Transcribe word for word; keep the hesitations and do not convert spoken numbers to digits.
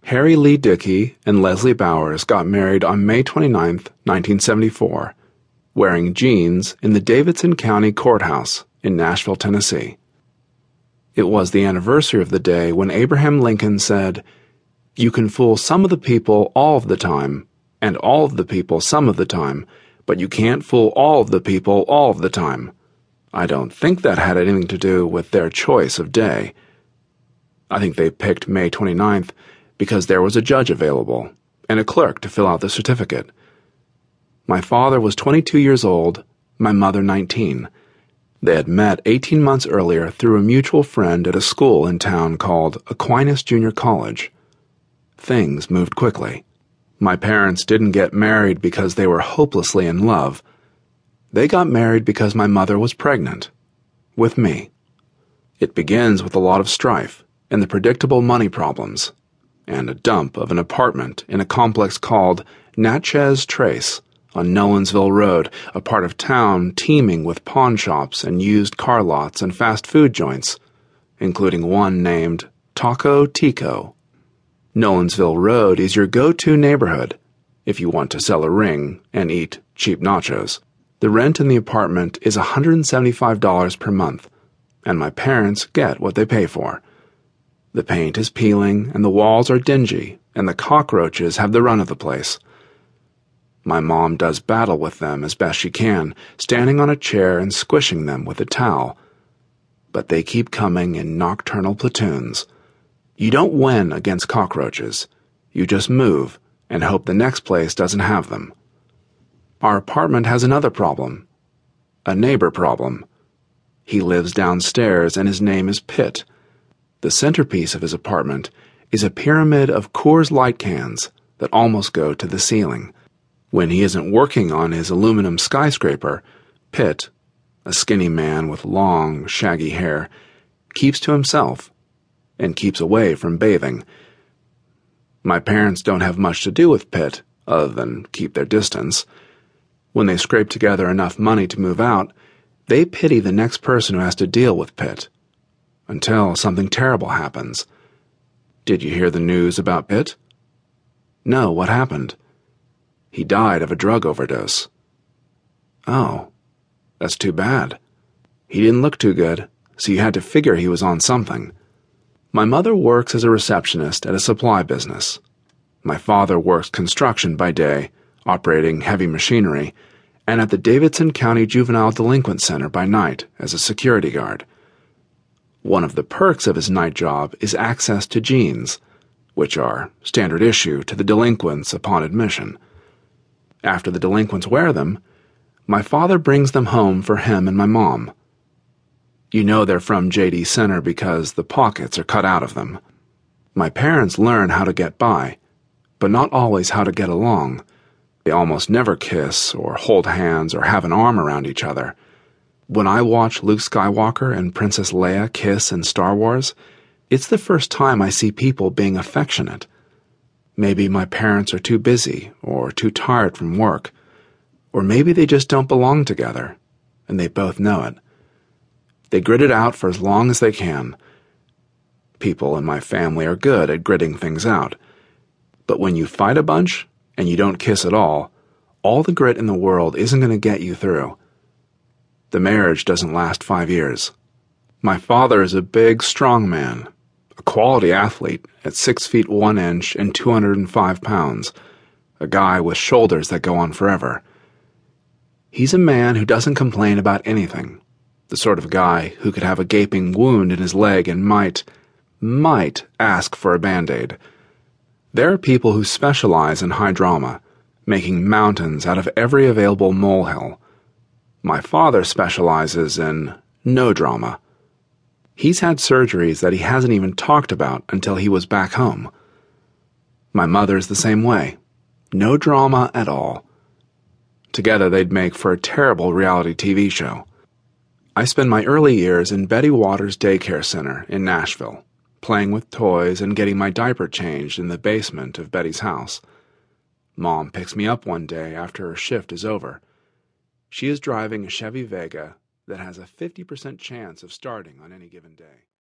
Harry Lee Dickey and Leslie Bowers got married on May twenty-ninth, nineteen seventy-four, wearing jeans in the Davidson County Courthouse in Nashville, Tennessee. It was the anniversary of the day when Abraham Lincoln said, "You can fool some of the people all of the time, and all of the people some of the time, but you can't fool all of the people all of the time." I don't think that had anything to do with their choice of day. I think they picked May twenty-ninth because there was a judge available and a clerk to fill out the certificate. My father was twenty-two years old, my mother nineteen. They had met eighteen months earlier through a mutual friend at a school in town called Aquinas Junior College. Things moved quickly. My parents didn't get married because they were hopelessly in love. They got married because my mother was pregnant. With me. It begins with a lot of strife and the predictable money problems, and a dump of an apartment in a complex called Natchez Trace on Nolensville Road, a part of town teeming with pawn shops and used car lots and fast food joints, including one named Taco Tico. Nolensville Road is your go-to neighborhood if you want to sell a ring and eat cheap nachos. The rent in the apartment is one hundred seventy-five dollars per month, and my parents get what they pay for. The paint is peeling, and the walls are dingy, and the cockroaches have the run of the place. My mom does battle with them as best she can, standing on a chair and squishing them with a towel. But they keep coming in nocturnal platoons. You don't win against cockroaches. You just move and hope the next place doesn't have them. Our apartment has another problem. A neighbor problem. He lives downstairs and his name is Pitt. The centerpiece of his apartment is a pyramid of Coors Light cans that almost go to the ceiling. When he isn't working on his aluminum skyscraper, Pitt, a skinny man with long, shaggy hair, keeps to himself and keeps away from bathing. My parents don't have much to do with Pitt other than keep their distance. When they scrape together enough money to move out, they pity the next person who has to deal with Pitt. Until something terrible happens. Did you hear the news about Pitt? No, what happened? He died of a drug overdose. Oh, that's too bad. He didn't look too good, so you had to figure he was on something. My mother works as a receptionist at a supply business. My father works construction by day, operating heavy machinery, and at the Davidson County Juvenile Delinquent Center by night as a security guard. One of the perks of his night job is access to jeans, which are standard issue to the delinquents upon admission. After the delinquents wear them, my father brings them home for him and my mom. You know they're from J D Center because the pockets are cut out of them. My parents learn how to get by, but not always how to get along. They almost never kiss or hold hands or have an arm around each other. When I watch Luke Skywalker and Princess Leia kiss in Star Wars, it's the first time I see people being affectionate. Maybe my parents are too busy or too tired from work, or maybe they just don't belong together, and they both know it. They grit it out for as long as they can. People in my family are good at gritting things out, but when you fight a bunch and you don't kiss at all, all the grit in the world isn't going to get you through. The marriage doesn't last five years. My father is a big, strong man, a quality athlete at six feet one inch and two hundred five pounds, a guy with shoulders that go on forever. He's a man who doesn't complain about anything, the sort of guy who could have a gaping wound in his leg and might, might ask for a Band-Aid. There are people who specialize in high drama, making mountains out of every available molehill. My father specializes in no drama. He's had surgeries that he hasn't even talked about until he was back home. My mother's the same way. No drama at all. Together they'd make for a terrible reality T V show. I spent my early years in Betty Waters Daycare Center in Nashville, playing with toys and getting my diaper changed in the basement of Betty's house. Mom picks me up one day after her shift is over. She is driving a Chevy Vega that has a fifty percent chance of starting on any given day.